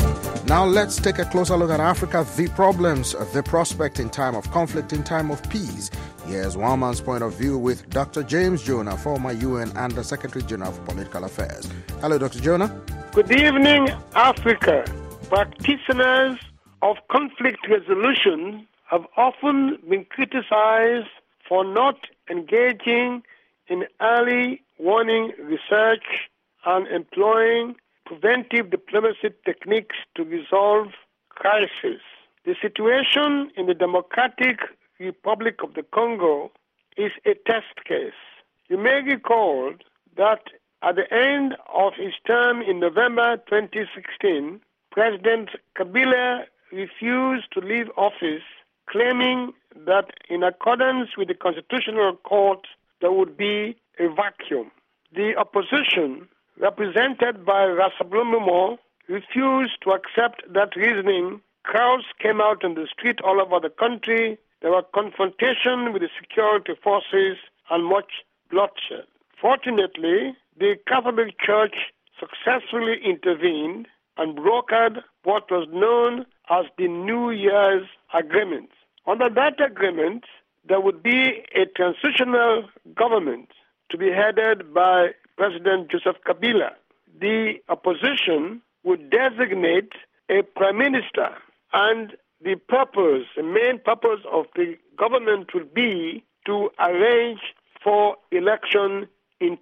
Now let's take a closer look at Africa, the problems, the prospect in time of conflict, in time of peace. Here's one man's point of view with Dr. James Jonah, former UN Under Secretary General for Political Affairs. Hello, Dr. Jonah. Good evening, Africa. Practitioners of conflict resolution have often been criticized for not engaging in early warning research and employing preventive diplomacy techniques to resolve crises. The situation in the Democratic Republic of the Congo is a test case. You may recall that at the end of his term in November 2016, President Kabila refused to leave office, claiming that in accordance with the Constitutional Court, there would be a vacuum. The opposition, represented by Rassemblement, refused to accept that reasoning. Crowds came out on the street all over the country. There were confrontation with the security forces and much bloodshed. Fortunately, the Catholic Church successfully intervened and brokered what was known as the New Year's Agreement. Under that agreement, there would be a transitional government to be headed by President Joseph Kabila. The opposition would designate a prime minister, and the main purpose of the government would be to arrange for election in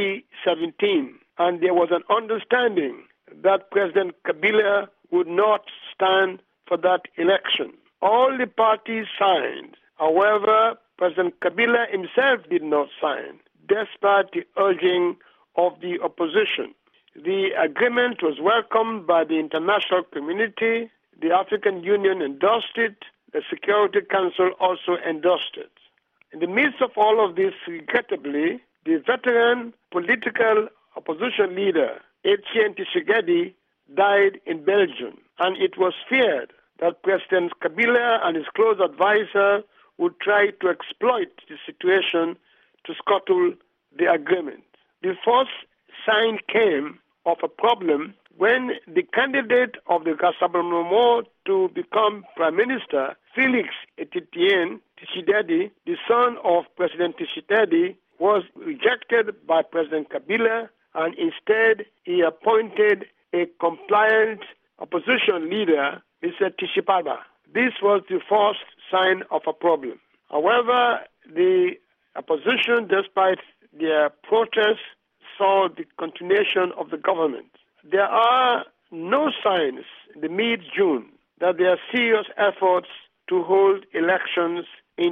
2017. And there was an understanding that President Kabila would not stand for that election. All the parties signed. However, President Kabila himself did not sign, despite the urging of the opposition. The agreement was welcomed by the international community. The African Union endorsed it. The Security Council also endorsed it. In the midst of all of this, regrettably, the veteran political opposition leader, Etienne Tshisekedi, died in Belgium, and it was feared that President Kabila and his close advisor would try to exploit the situation to scuttle the agreement. The first sign came of a problem when the candidate of the Rassemblement to become Prime Minister, Félix Etienne Tshisekedi, the son of President Tshisekedi, was rejected by President Kabila, and instead he appointed a compliant opposition leader, Mr. Tshisekedi. This was the first sign of a problem. However, the opposition, despite their protests, saw the continuation of the government. There are no signs in the mid-June that there are serious efforts to hold elections in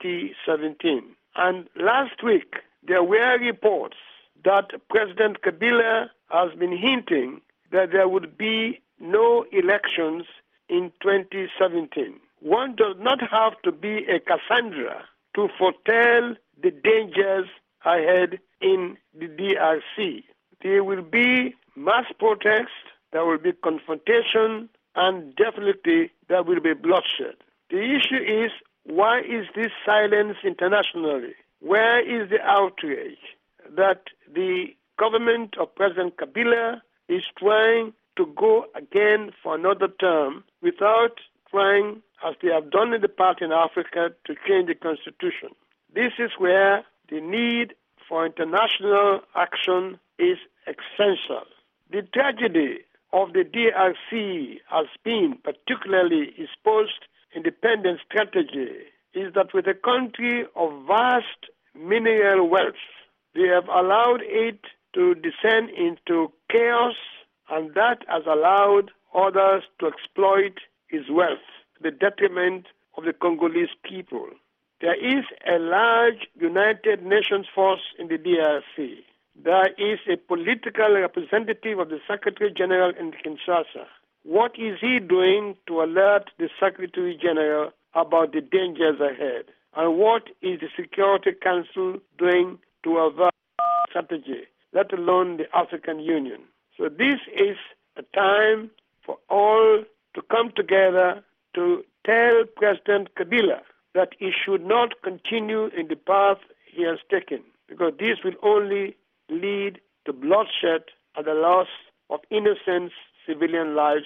2017. And last week, there were reports that President Kabila has been hinting that there would be no elections in 2017. One does not have to be a Cassandra to foretell the dangers ahead in the DRC. There will be mass protests, there will be confrontation, and definitely there will be bloodshed. The issue is, why is this silence internationally? Where is the outrage that the government of President Kabila is trying to go again for another term without trying, as they have done in the past in Africa, to change the constitution? This is where the need for international action is essential. The tragedy of the DRC has been, particularly its post-independence strategy, is that with a country of vast mineral wealth, they have allowed it to descend into chaos, and that has allowed others to exploit its wealth to the detriment of the Congolese people. There is a large United Nations force in the DRC. There is a political representative of the Secretary General in Kinshasa. What is he doing to alert the Secretary General about the dangers ahead? And what is the Security Council doing to avert strategy, let alone the African Union? So this is a time for all to come together to tell President Kabila that he should not continue in the path he has taken, because this will only lead to bloodshed and the loss of innocent civilian lives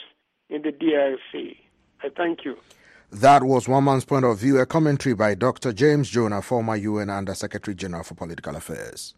in the DRC. I thank you. That was One Man's Point of View, a commentary by Dr. James Jonah, former UN Under-Secretary General for Political Affairs.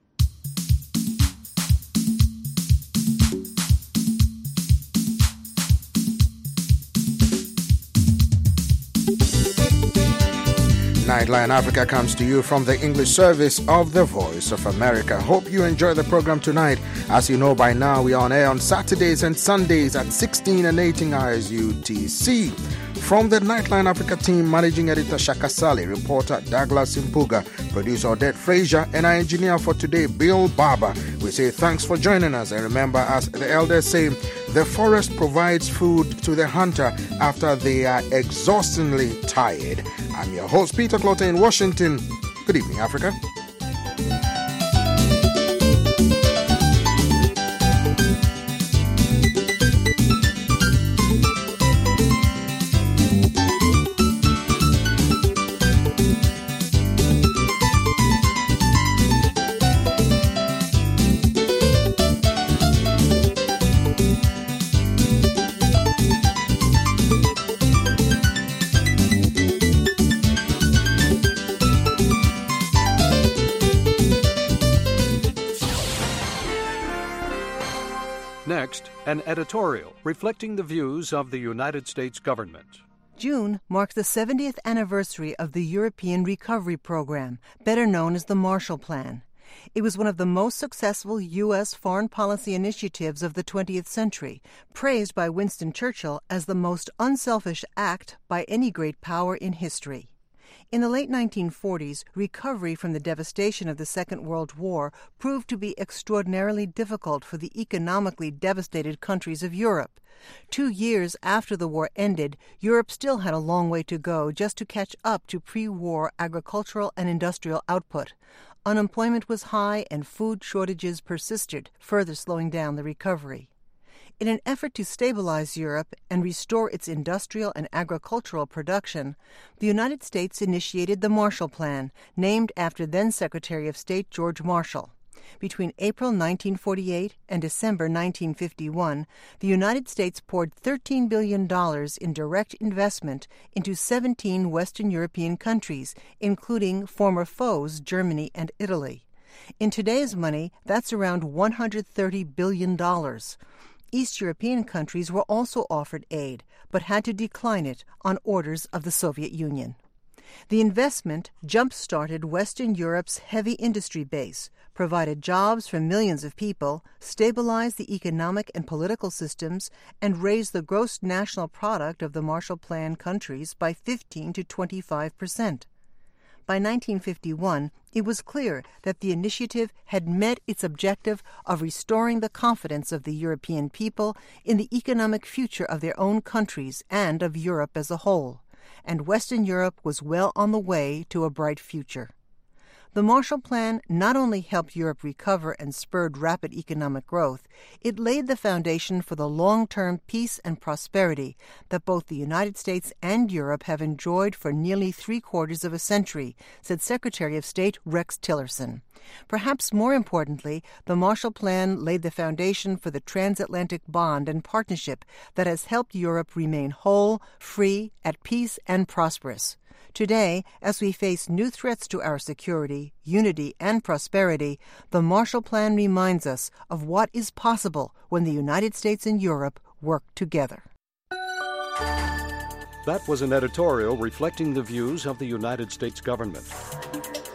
Nightline Africa comes to you from the English service of the Voice of America. Hope you enjoy the program tonight. As you know by now, we are on air on Saturdays and Sundays at 16 and 18 hours UTC. From the Nightline Africa team, Managing Editor Shaka Sali, reporter Douglas Impuga, producer Odette Frazier, and our engineer for today, Bill Barber. We say thanks for joining us, and remember, as the elders say, the forest provides food to the hunter after they are exhaustingly tired. I'm your host, Peter Clotter in Washington. Good evening, Africa. Next, an editorial reflecting the views of the United States government. June marks the 70th anniversary of the European Recovery Program, better known as the Marshall Plan. It was one of the most successful U.S. foreign policy initiatives of the 20th century, praised by Winston Churchill as the most unselfish act by any great power in history. In the late 1940s, recovery from the devastation of the Second World War proved to be extraordinarily difficult for the economically devastated countries of Europe. 2 years after the war ended, Europe still had a long way to go just to catch up to pre-war agricultural and industrial output. Unemployment was high and food shortages persisted, further slowing down the recovery. In an effort to stabilize Europe and restore its industrial and agricultural production, the United States initiated the Marshall Plan, named after then-Secretary of State George Marshall. Between April 1948 and December 1951, the United States poured $13 billion in direct investment into 17 Western European countries, including former foes Germany and Italy. In today's money, that's around $130 billion. East European countries were also offered aid, but had to decline it on orders of the Soviet Union. The investment jump-started Western Europe's heavy industry base, provided jobs for millions of people, stabilized the economic and political systems, and raised the gross national product of the Marshall Plan countries by 15 to 25%. By 1951, it was clear that the initiative had met its objective of restoring the confidence of the European people in the economic future of their own countries and of Europe as a whole, and Western Europe was well on the way to a bright future. The Marshall Plan not only helped Europe recover and spurred rapid economic growth, it laid the foundation for the long-term peace and prosperity that both the United States and Europe have enjoyed for nearly 3/4 of a century, said Secretary of State Rex Tillerson. Perhaps more importantly, the Marshall Plan laid the foundation for the transatlantic bond and partnership that has helped Europe remain whole, free, at peace, and prosperous. Today, as we face new threats to our security, unity, and prosperity, the Marshall Plan reminds us of what is possible when the United States and Europe work together. That was an editorial reflecting the views of the United States government.